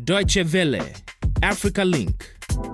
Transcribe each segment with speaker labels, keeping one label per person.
Speaker 1: Deutsche Welle, Africa Link.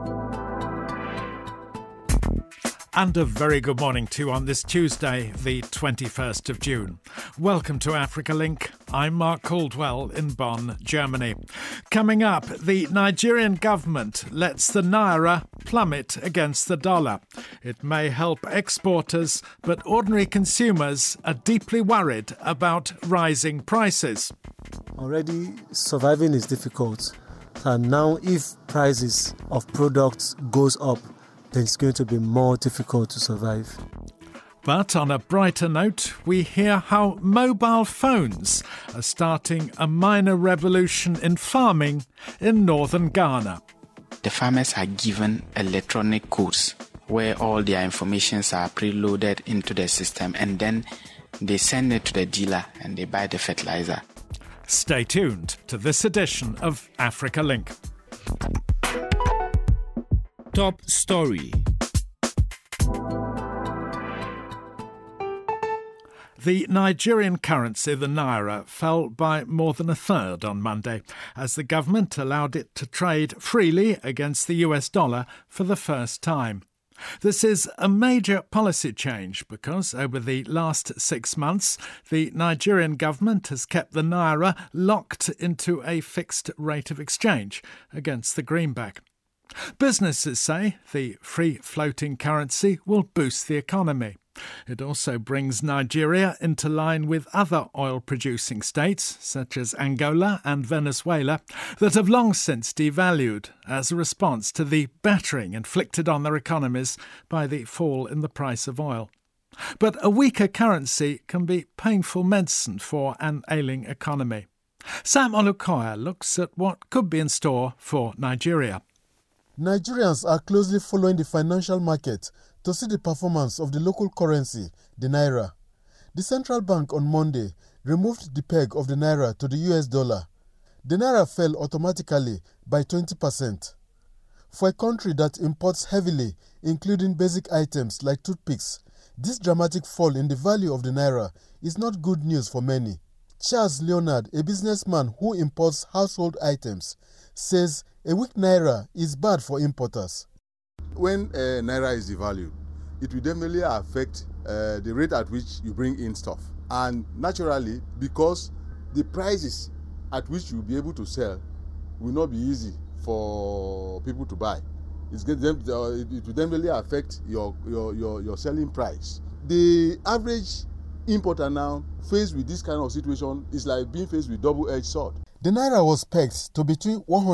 Speaker 2: And a very good morning to you on this Tuesday, the 21st of June. Welcome to Africa Link. I'm Mark Caldwell in Bonn, Germany. Coming up, the Nigerian government lets the naira plummet against the dollar. It may help exporters, but ordinary consumers are deeply worried about rising prices.
Speaker 3: Already surviving is difficult. And now if prices of products goes up, then it's going to be more difficult to survive.
Speaker 2: But on a brighter note, we hear how mobile phones are starting a minor revolution in farming in northern Ghana.
Speaker 4: The farmers are given electronic codes where all their informations are preloaded into the system, and then they send it to the dealer and they buy the fertilizer.
Speaker 2: Stay tuned to this edition of Africa Link.
Speaker 1: Top story.
Speaker 2: The Nigerian currency, the naira, fell by more than a third on Monday as the government allowed it to trade freely against the US dollar for the first time. This is a major policy change because over the last 6 months, the Nigerian government has kept the naira locked into a fixed rate of exchange against the greenback. Businesses say the free-floating currency will boost the economy. It also brings Nigeria into line with other oil-producing states, such as Angola and Venezuela, that have long since devalued as a response to the battering inflicted on their economies by the fall in the price of oil. But a weaker currency can be painful medicine for an ailing economy. Sam Olukoya looks at what could be in store for Nigeria.
Speaker 5: Nigerians are closely following the financial market to see the performance of the local currency, the naira. The central bank on Monday removed the peg of the naira to the US dollar. The naira fell automatically by 20%. For a country that imports heavily, including basic items like toothpicks, this dramatic fall in the value of the naira is not good news for many. Charles Leonard, a businessman who imports household items, says a weak naira is bad for importers.
Speaker 6: When naira is devalued, it will definitely affect the rate at which you bring in stuff. And naturally, because the prices at which you'll be able to sell will not be easy for people to buy, it will definitely affect your selling price. The average importer now, faced with this kind of situation, is like being faced with double-edged sword.
Speaker 5: The naira was pegged to between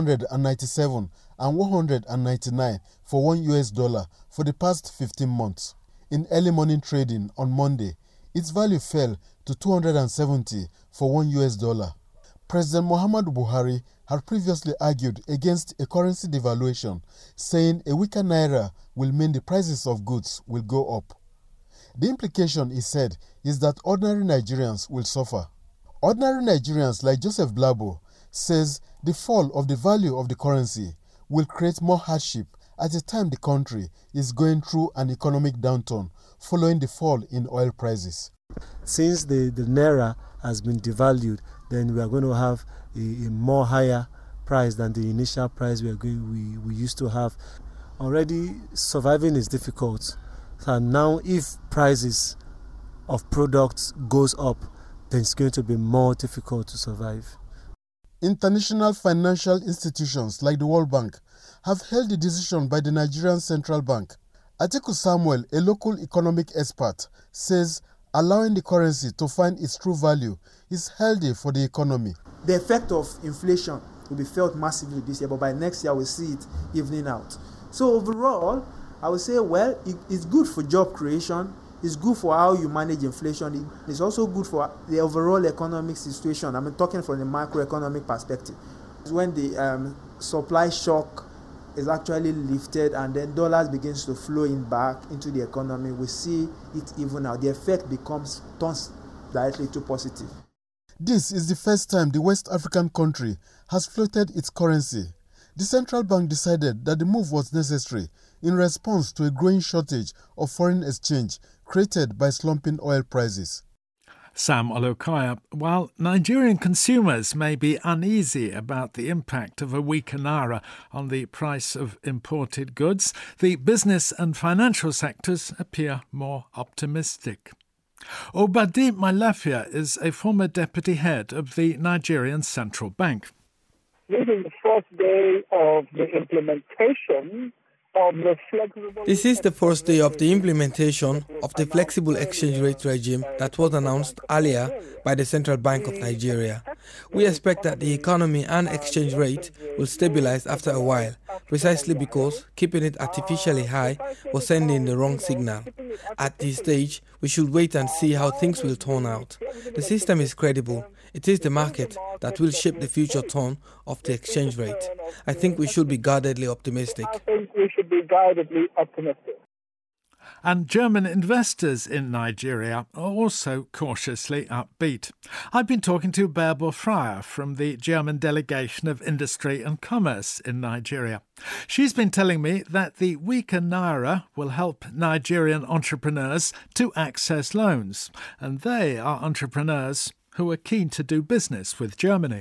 Speaker 5: 197 and 199 for $1 for the past 15 months. In early morning trading on Monday, its value fell to 270 for $1. President Muhammadu Buhari had previously argued against a currency devaluation, saying a weaker naira will mean the prices of goods will go up. The implication, he said, is that ordinary Nigerians will suffer. Ordinary Nigerians like Joseph Blabo says the fall of the value of the currency will create more hardship at a time the country is going through an economic downturn following the fall in oil prices.
Speaker 3: Since the naira has been devalued, then we are going to have a more higher price than the initial price we used to have. Already surviving is difficult. And now if prices of products goes up, then it's going to be more difficult to survive.
Speaker 5: International financial institutions like the World Bank have held the decision by the Nigerian Central Bank. Atiku Samuel, a local economic expert, says allowing the currency to find its true value is healthy for the economy.
Speaker 7: The effect of inflation will be felt massively this year, but by next year we'll see it evening out. So overall, I would say, well, it's good for job creation. It's good for how you manage inflation. It's also good for the overall economic situation. I'm talking from the macroeconomic perspective. When the supply shock is actually lifted and then dollars begins to flow in back into the economy, we see it even out. The effect turns directly to positive.
Speaker 5: This is the first time the West African country has floated its currency. The central bank decided that the move was necessary in response to a growing shortage of foreign exchange created by slumping oil prices.
Speaker 2: Sam Olukoya. While Nigerian consumers may be uneasy about the impact of a weaker naira on the price of imported goods, the business and financial sectors appear more optimistic. Obadi Malafia is a former deputy head of the Nigerian Central Bank.
Speaker 8: This is the first day of the implementation of the flexible...
Speaker 9: This is the first day of the implementation of the flexible exchange rate regime that was announced earlier by the Central Bank of Nigeria. We expect that the economy and exchange rate will stabilize after a while, precisely because keeping it artificially high was sending the wrong signal. At this stage, we should wait and see how things will turn out. The system is credible. It is the market that will shape the future tone of the exchange rate. I think we should be guardedly optimistic.
Speaker 2: And German investors in Nigeria are also cautiously upbeat. I've been talking to Bärbel Fryer from the German Delegation of Industry and Commerce in Nigeria. She's been telling me that the weaker naira will help Nigerian entrepreneurs to access loans, and they are entrepreneurs who are keen to do business with Germany.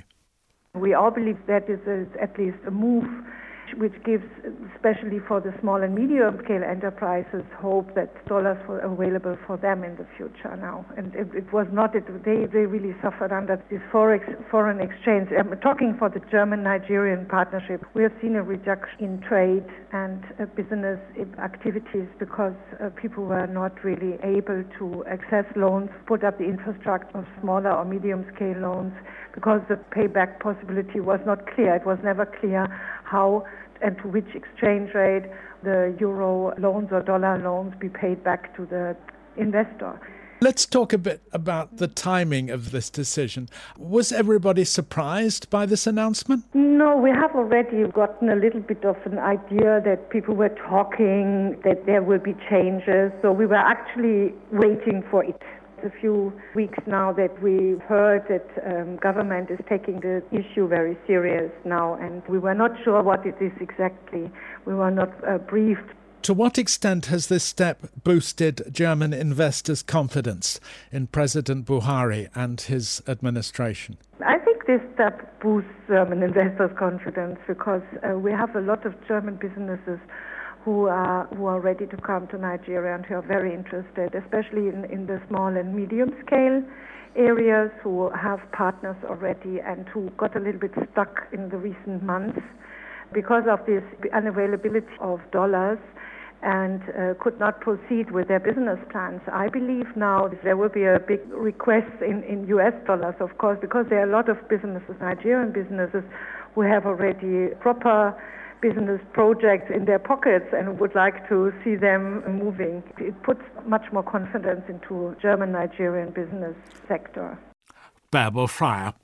Speaker 10: We all believe that this is at least a move which gives, especially for the small and medium-scale enterprises, hope that dollars were available for them in the future now. And it was not, they really suffered under this foreign exchange. I'm talking for the German-Nigerian partnership. We have seen a reduction in trade and business activities because people were not really able to access loans, put up the infrastructure of smaller or medium-scale loans, because the payback possibility was not clear. It was never clear how and to which exchange rate the euro loans or dollar loans be paid back to the investor.
Speaker 2: Let's talk a bit about the timing of this decision. Was everybody surprised by this announcement?
Speaker 10: No, we have already gotten a little bit of an idea that people were talking, that there will be changes. So we were actually waiting for it. A few weeks now that we heard that government is taking the issue very serious now, and we were not sure what it is exactly. We were not briefed.
Speaker 2: To what extent has this step boosted German investors' confidence in President Buhari and his administration?
Speaker 10: I think this step boosts German investors' confidence because we have a lot of German businesses who are ready to come to Nigeria and who are very interested, especially in the small and medium scale areas, who have partners already and who got a little bit stuck in the recent months because of this unavailability of dollars and could not proceed with their business plans. I believe now there will be a big request in US dollars, of course, because there are a lot of businesses, Nigerian businesses, who have already proper business projects in their pockets and would like to see them moving. It puts much more confidence into German-Nigerian business sector.
Speaker 2: Bärbel Fryer.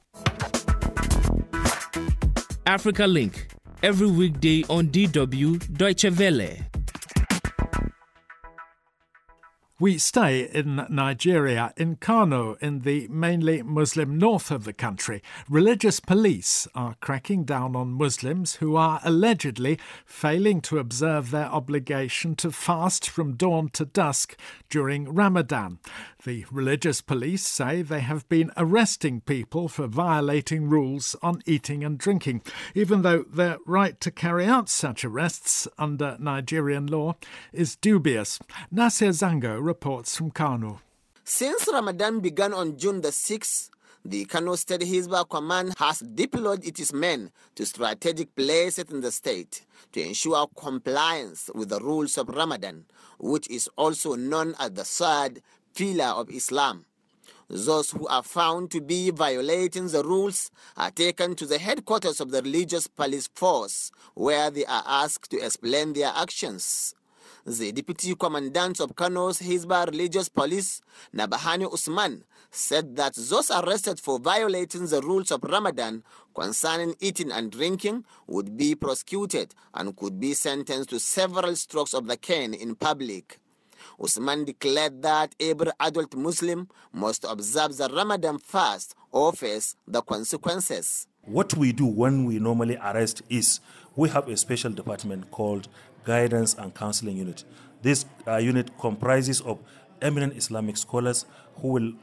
Speaker 1: Africa Link, every weekday on DW Deutsche Welle.
Speaker 2: We stay in Nigeria, in Kano, in the mainly Muslim north of the country. Religious police are cracking down on Muslims who are allegedly failing to observe their obligation to fast from dawn to dusk during Ramadan. The religious police say they have been arresting people for violating rules on eating and drinking, even though their right to carry out such arrests under Nigerian law is dubious. Nasir Zango reports from Kano.
Speaker 11: Since Ramadan began on June the 6th, the Kano State Hizbah Command has deployed its men to strategic places in the state to ensure compliance with the rules of Ramadan, which is also known as the third pillar of Islam. Those who are found to be violating the rules are taken to the headquarters of the religious police force, where they are asked to explain their actions. The Deputy Commandant of Kano's Hizbah Religious Police, Nabahani Usman, said that those arrested for violating the rules of Ramadan concerning eating and drinking would be prosecuted and could be sentenced to several strokes of the cane in public. Usman declared that every adult Muslim must observe the Ramadan fast or face the consequences.
Speaker 12: What we do when we normally arrest is we have a special department called Guidance and Counseling Unit. This unit comprises of eminent Islamic scholars who will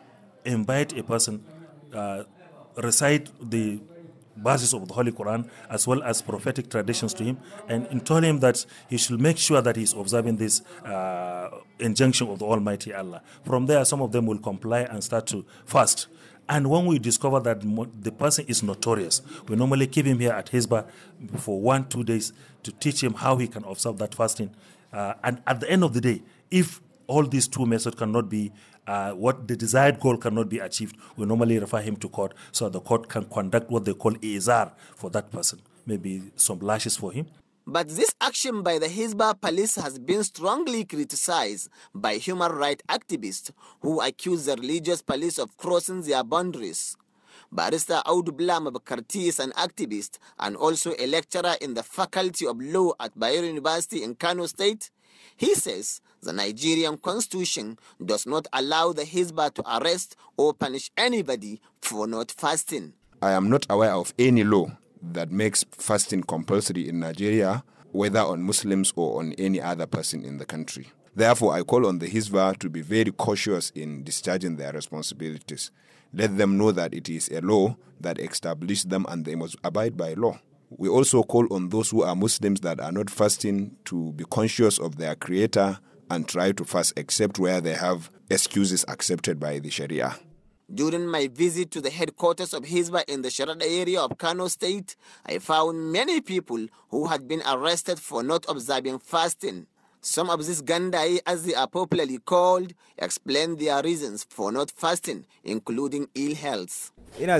Speaker 12: invite a person, recite the verses of the Holy Quran as well as prophetic traditions to him, and told him that he should make sure that he's observing this injunction of the Almighty Allah. From there, some of them will comply and start to fast. And when we discover that the person is notorious, we normally keep him here at Hisbah for 1-2 days to teach him how he can observe that fasting. And at the end of the day, if all these two methods cannot be, what the desired goal cannot be achieved, we normally refer him to court so the court can conduct what they call izar for that person, maybe some lashes for him.
Speaker 11: But this action by the Hisbah police has been strongly criticized by human rights activists who accuse the religious police of crossing their boundaries. Barrister Audu Blama Bakarti is an activist and also a lecturer in the Faculty of Law at Bayero University in Kano State. He says the Nigerian constitution does not allow the Hisbah to arrest or punish anybody for not fasting.
Speaker 13: I am not aware of any law that makes fasting compulsory in Nigeria, whether on Muslims or on any other person in the country. Therefore, I call on the Hisbah to be very cautious in discharging their responsibilities. Let them know that it is a law that established them and they must abide by law. We also call on those who are Muslims that are not fasting to be conscious of their Creator and try to fast except where they have excuses accepted by the Sharia.
Speaker 11: During my visit to the headquarters of Hisbah in the Sharada area of Kano State, I found many people who had been arrested for not observing fasting. Some of these Gandai, as they are popularly called, explain their reasons for not fasting, including ill health.
Speaker 14: I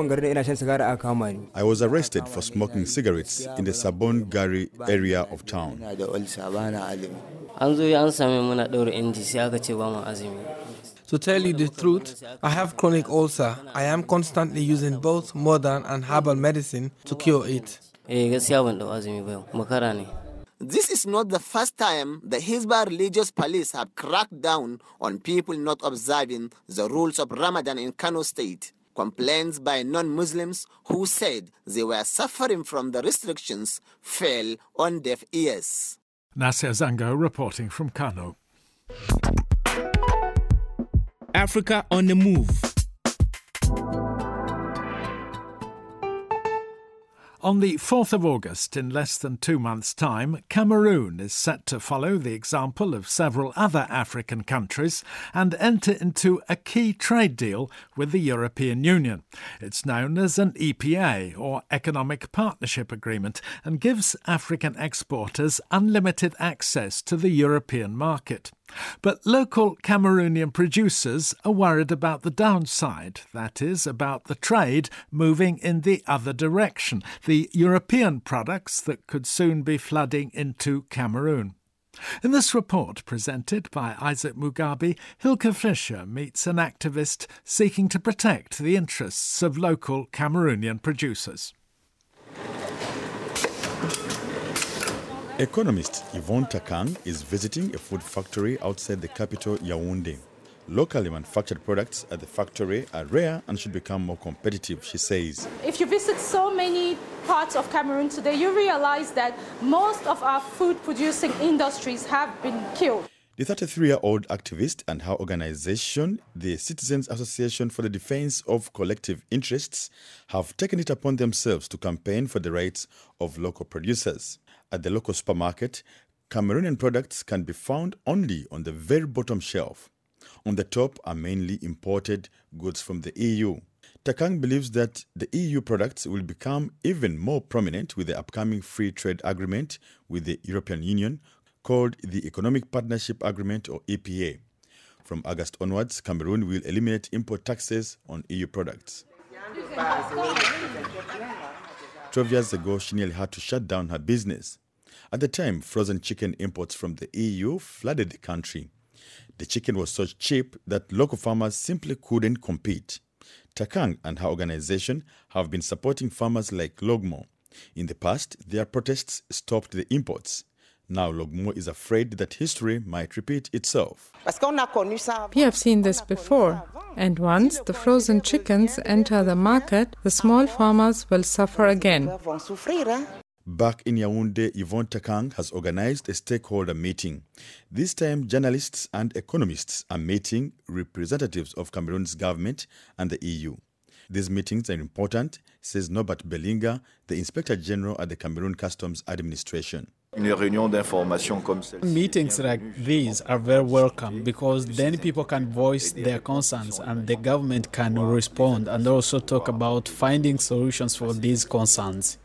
Speaker 15: was arrested for smoking cigarettes in the Sabon Gari area of town.
Speaker 9: To tell you the truth, I have chronic ulcer. I am constantly using both modern and herbal medicine to cure it.
Speaker 11: This is not the first time the Hisbah religious police have cracked down on people not observing the rules of Ramadan in Kano State. Complaints by non-Muslims who said they were suffering from the restrictions fell on deaf ears.
Speaker 2: Nasir Zango reporting from Kano.
Speaker 1: Africa on the move.
Speaker 2: On the 4th of August, in less than 2 months' time, Cameroon is set to follow the example of several other African countries and enter into a key trade deal with the European Union. It's known as an EPA, or Economic Partnership Agreement, and gives African exporters unlimited access to the European market. But local Cameroonian producers are worried about the downside, that is, about the trade moving in the other direction, the European products that could soon be flooding into Cameroon. In this report presented by Isaac Mugabe, Hilke Fischer meets an activist seeking to protect the interests of local Cameroonian producers.
Speaker 15: Economist Yvonne Takang is visiting a food factory outside the capital, Yaoundé. Locally manufactured products at the factory are rare and should become more competitive, she says.
Speaker 16: If you visit so many parts of Cameroon today, you realize that most of our food-producing industries have been killed.
Speaker 15: The 33-year-old activist and her organization, the Citizens Association for the Defense of Collective Interests, have taken it upon themselves to campaign for the rights of local producers. At the local supermarket, Cameroonian products can be found only on the very bottom shelf. On the top are mainly imported goods from the EU. Takang believes that the EU products will become even more prominent with the upcoming free trade agreement with the European Union, called the Economic Partnership Agreement, or EPA. From August onwards, Cameroon will eliminate import taxes on EU products. 12 years ago, she nearly had to shut down her business. At the time, frozen chicken imports from the EU flooded the country. The chicken was so cheap that local farmers simply couldn't compete. Takang and her organization have been supporting farmers like Logmo. In the past, their protests stopped the imports. Now Logmo is afraid that history might repeat itself.
Speaker 17: We have seen this before, and once the frozen chickens enter the market, the small farmers will suffer again.
Speaker 15: Back in Yaoundé, Yvonne Takang has organized a stakeholder meeting. This time, journalists and economists are meeting representatives of Cameroon's government and the EU. These meetings are important, says Norbert Bellinger, the Inspector General at the Cameroon Customs Administration.
Speaker 14: Meetings like these are very welcome because then people can voice their concerns and the government can respond and also talk about finding solutions for these concerns.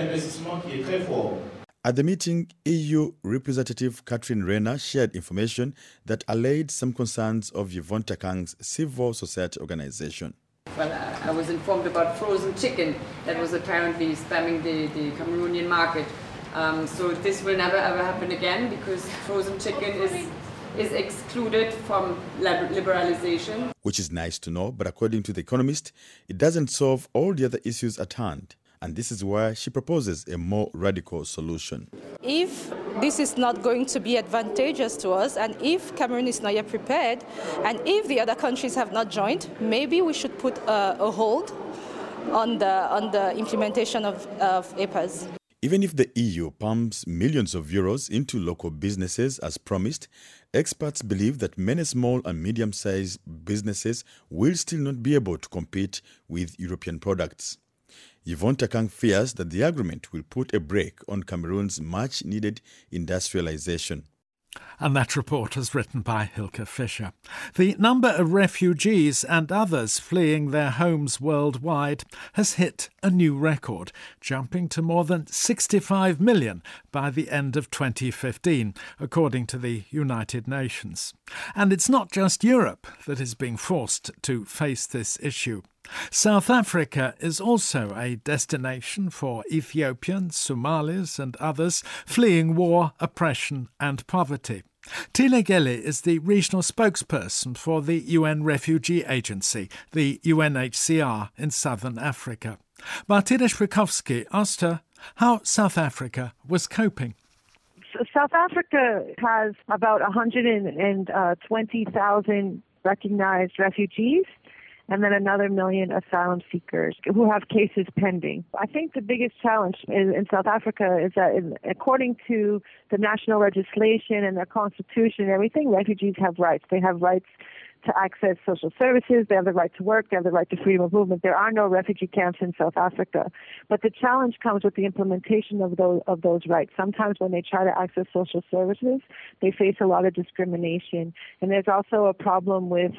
Speaker 15: At the meeting, EU Representative Catherine Renner shared information that allayed some concerns of Yvonne Takang's civil society organization.
Speaker 18: Well, I was informed about frozen chicken that was apparently spamming the Cameroonian market. So this will never ever happen again because frozen chicken is excluded from liberalization.
Speaker 15: Which is nice to know, but according to The Economist, it doesn't solve all the other issues at hand. And this is why she proposes a more radical solution.
Speaker 16: If this is not going to be advantageous to us, and if Cameroon is not yet prepared, and if the other countries have not joined, maybe we should put a hold on the implementation of EPAs.
Speaker 15: Even if the EU pumps millions of euros into local businesses as promised, experts believe that many small and medium-sized businesses will still not be able to compete with European products. Yvonne Takang fears that the agreement will put a brake on Cameroon's much-needed industrialization.
Speaker 2: And that report was written by Hilke Fischer. The number of refugees and others fleeing their homes worldwide has hit a new record, jumping to more than 65 million by the end of 2015, according to the United Nations. And it's not just Europe that is being forced to face this issue. South Africa is also a destination for Ethiopians, Somalis and others fleeing war, oppression and poverty. Tina Gele is the regional spokesperson for the UN Refugee Agency, the UNHCR, in southern Africa. Martina Szpakowski asked her how South Africa was coping.
Speaker 19: South Africa has about 120,000 recognized refugees and then another 1 million asylum seekers who have cases pending. I think the biggest challenge in South Africa is that according to the national legislation and their constitution and everything, refugees have rights. They have rights to access social services, they have the right to work, they have the right to freedom of movement. There are no refugee camps in South Africa. But the challenge comes with the implementation of those rights. Sometimes when they try to access social services, they face a lot of discrimination. And there's also a problem with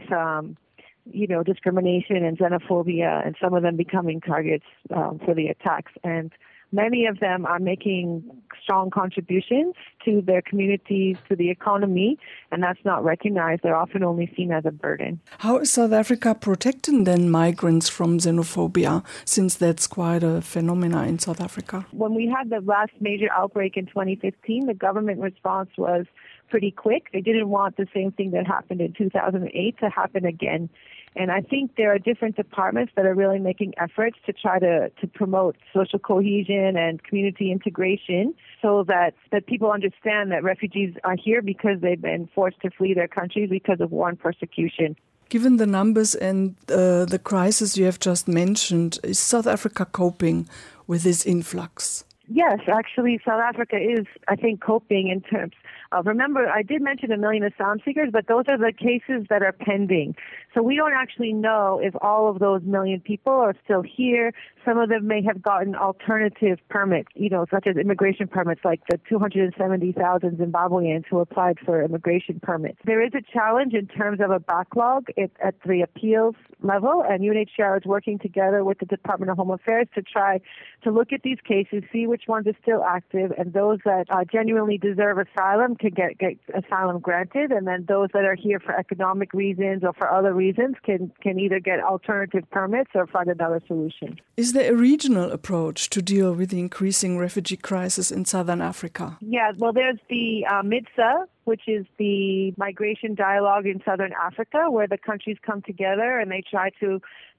Speaker 19: discrimination and xenophobia, and some of them becoming targets for the attacks. And many of them are making strong contributions to their communities, to the economy, and that's not recognized. They're often only seen as a burden.
Speaker 20: How is South Africa protecting then migrants from xenophobia, since that's quite a phenomenon in South Africa?
Speaker 19: When we had the last major outbreak in 2015, the government response was pretty quick. They didn't want the same thing that happened in 2008 to happen again. And I think there are different departments that are really making efforts to try to promote social cohesion and community integration so that people understand that refugees are here because they've been forced to flee their countries because of war and persecution.
Speaker 20: Given the numbers and the crisis you have just mentioned, is South Africa coping with this influx?
Speaker 19: Yes, actually, South Africa is, I think, coping in terms of, remember, I did mention 1 million asylum seekers, but those are the cases that are pending. So we don't actually know if all of those 1 million people are still here. Some of them may have gotten alternative permits, such as immigration permits, like the 270,000 Zimbabweans who applied for immigration permits. There is a challenge in terms of a backlog at the appeals level, and UNHCR is working together with the Department of Home Affairs to try to look at these cases, see which ones are still active, and those that genuinely deserve asylum can get asylum granted, and then those that are here for economic reasons or for other reasons can either get alternative permits or find another solution.
Speaker 20: Is there a regional approach to deal with the increasing refugee crisis in southern Africa?
Speaker 19: Yeah, well, there's the MIDSA, which is the migration dialogue in southern Africa, where the countries come together and they try to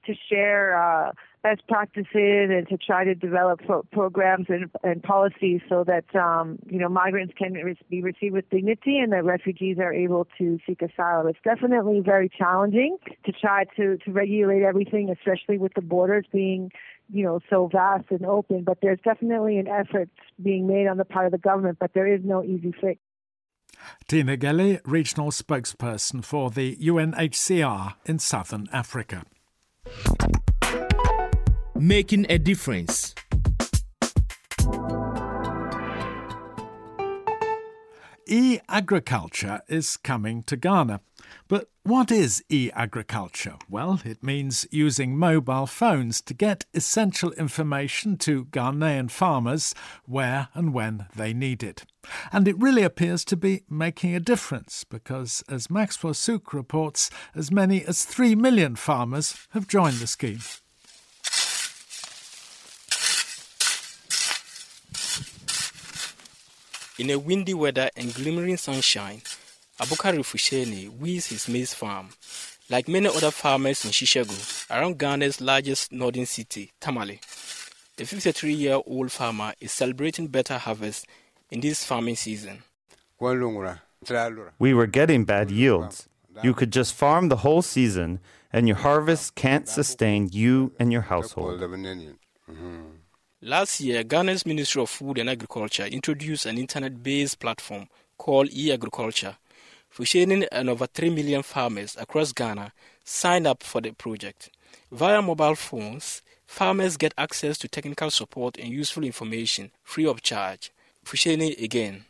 Speaker 19: share best practices and to try to develop programs and policies so that migrants can be received with dignity and that refugees are able to seek asylum. It's definitely very challenging to try to regulate everything, especially with the borders being so vast and open. But there's definitely an effort being made on the part of the government, but there is no easy fix.
Speaker 2: Tina Gelly, regional spokesperson for the UNHCR in Southern Africa.
Speaker 1: Making a difference.
Speaker 2: E-agriculture is coming to Ghana. But what is e-agriculture? Well, it means using mobile phones to get essential information to Ghanaian farmers where and when they need it. And it really appears to be making a difference because, as Maxwell Souk reports, as many as 3 million farmers have joined the scheme.
Speaker 21: In a windy weather and glimmering sunshine, Abukari Fusheni weeds his maize farm. Like many other farmers in Shishagu, around Ghana's largest northern city, Tamale, the 53-year-old farmer is celebrating better harvest in this farming season.
Speaker 22: We were getting bad yields. You could just farm the whole season, and your harvest can't sustain you and your household.
Speaker 21: Last year, Ghana's Ministry of Food and Agriculture introduced an internet-based platform called e-agriculture. Fusheni and over 3 million farmers across Ghana signed up for the project. Via mobile phones, farmers get access to technical support and useful information free of charge. Fusheni again.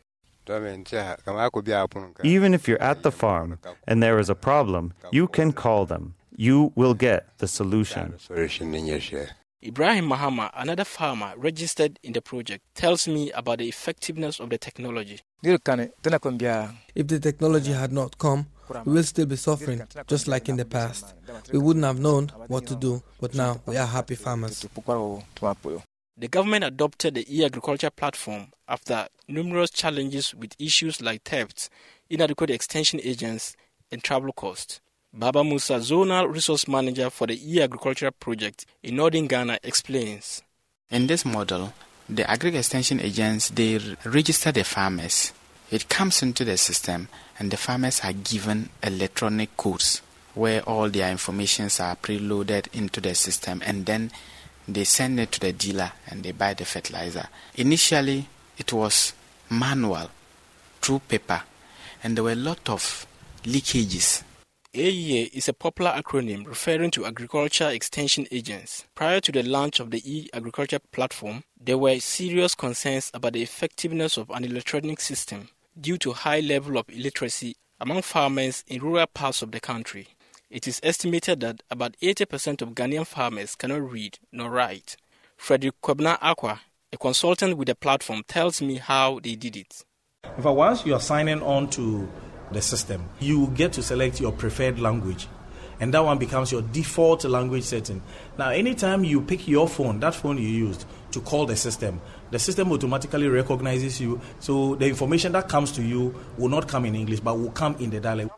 Speaker 22: Even if you're at the farm and there is a problem, you can call them. You will get the solution.
Speaker 21: Ibrahim Mahama, another farmer registered in the project, tells me about the effectiveness of the technology.
Speaker 9: If the technology had not come, we will still be suffering, just like in the past. We wouldn't have known what to do, but now we are happy farmers.
Speaker 21: The government adopted the e-agriculture platform after numerous challenges with issues like theft, inadequate extension agents, and travel costs. Baba Musa, Zonal Resource Manager for the e-agriculture project in Northern Ghana, explains.
Speaker 4: In this model, the agri-extension agents, they register the farmers. It comes into the system and the farmers are given electronic codes where all their informations are preloaded into the system, and then they send it to the dealer and they buy the fertilizer. Initially, it was manual, through paper, and there were a lot of leakages.
Speaker 21: AEA is a popular acronym referring to agriculture extension agents. Prior to the launch of the e-agriculture platform, there were serious concerns about the effectiveness of an electronic system due to high level of illiteracy among farmers in rural parts of the country. It is estimated that about 80% of Ghanaian farmers cannot read nor write. Frederick Kwebna Aqua, a consultant with the platform, tells me how they did it.
Speaker 23: Once you are signing on to the system, you get to select your preferred language, and that one becomes your default language setting. Now, anytime you pick your phone, that phone you used, to call the system automatically recognizes you, so the information that comes to you will not come in English, but will come in the dialect.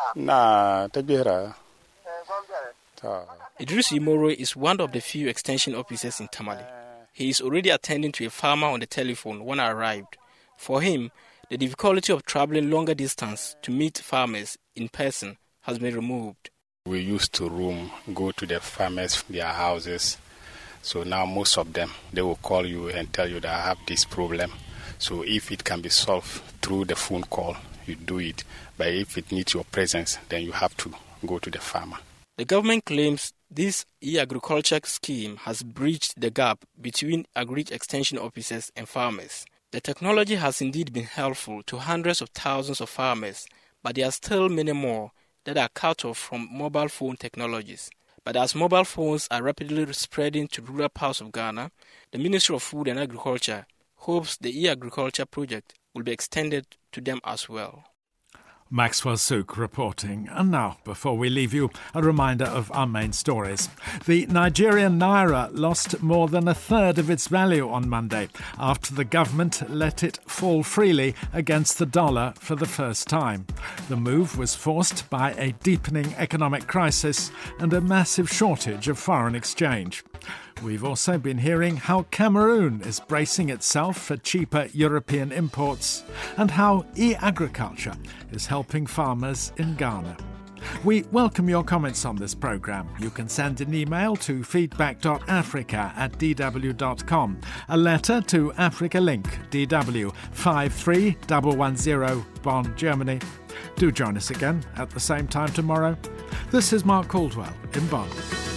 Speaker 21: Idris Imoro is one of the few extension officers in Tamale. He is already attending to a farmer on the telephone when I arrived. For him, the difficulty of traveling longer distance to meet farmers in person has been removed.
Speaker 24: We used to go to the farmers, their houses. So now most of them, they will call you and tell you that I have this problem. So if it can be solved through the phone call, you do it. But if it needs your presence, then you have to go to the farmer.
Speaker 21: The government claims this e-agriculture scheme has bridged the gap between agri-extension officers and farmers. The technology has indeed been helpful to hundreds of thousands of farmers, but there are still many more that are cut off from mobile phone technologies. But as mobile phones are rapidly spreading to rural parts of Ghana, the Ministry of Food and Agriculture hopes the e-agriculture project will be extended to them as well.
Speaker 2: Maxwell Souk reporting. And now, before we leave you, a reminder of our main stories. The Nigerian Naira lost more than a third of its value on Monday after the government let it fall freely against the dollar for the first time. The move was forced by a deepening economic crisis and a massive shortage of foreign exchange. We've also been hearing how Cameroon is bracing itself for cheaper European imports and how e-agriculture is helping farmers in Ghana. We welcome your comments on this programme. You can send an email to feedback.africa@dw.com, a letter to Africa Link, DW 53110, Bonn, Germany. Do join us again at the same time tomorrow. This is Mark Caldwell in Bonn.